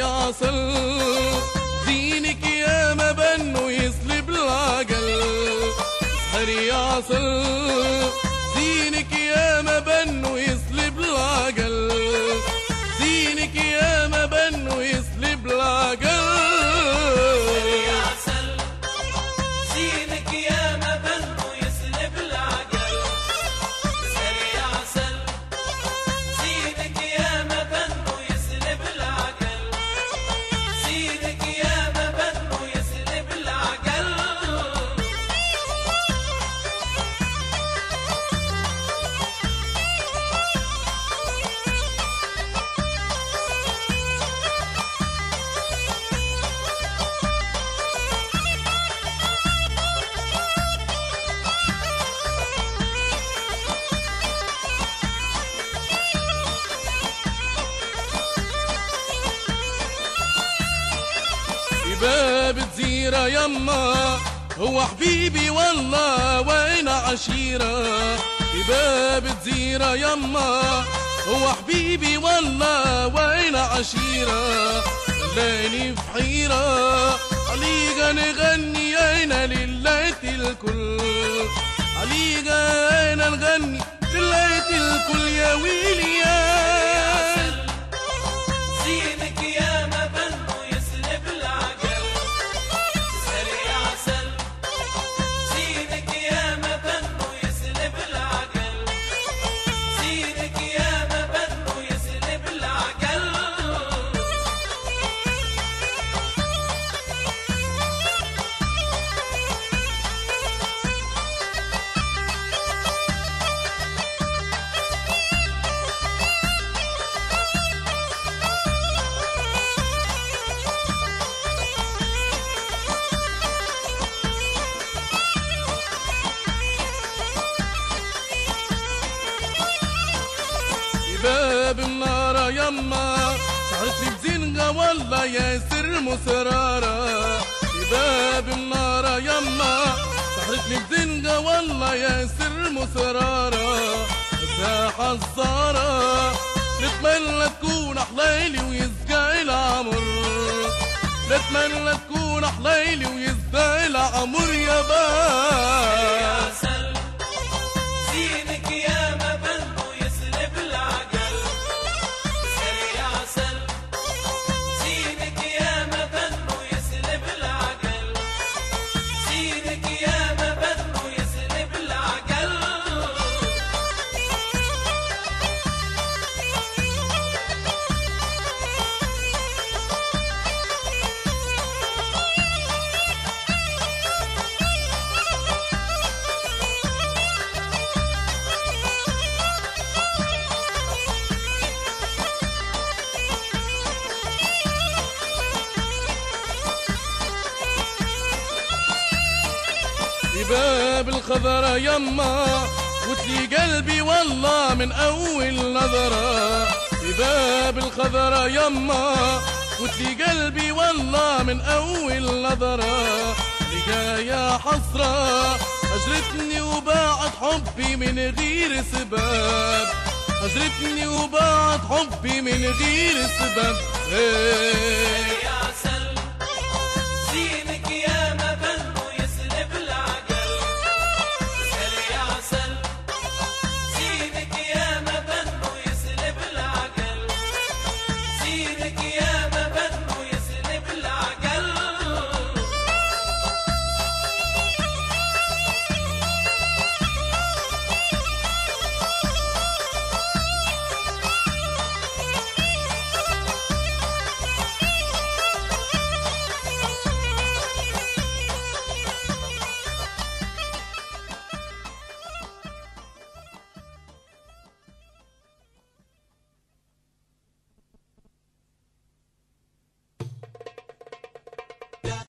عسل، دينك يا ما بنو يصلب العقل. اسهر يا عسل، دينك يا ما بنو يصلب العقل. دينك يا ما بنو يصلب العقل. باب جزيرة يما هو حبيبي والله وين عشيرة. باب جزيرة يما هو حبيبي والله وين عشيرة. خلاني في حيرة عليك نغني أنا ليلة الكل. عليك أنا نغني ليلة الكل يا ويلي يا باب النار يما سهرتلي بزنقة والله يا سر مسرارة. باب النار يما سهرتلي بزنقة والله يا سر مسرارة. ساحة الزارة نتمنى تكون أحلالي ويزقى العمر. نتمنى تكون أحلالي ويزقى العمر يا باب. باب الخضرة يما وتلي قلبي والله من أول نظرة. باب الخضرة يما وتلي قلبي والله من أول نظرة. لقى يا حسرة أجرتني وباعت حبي من غير سبب. أجرتني وباعت حبي من غير سبب.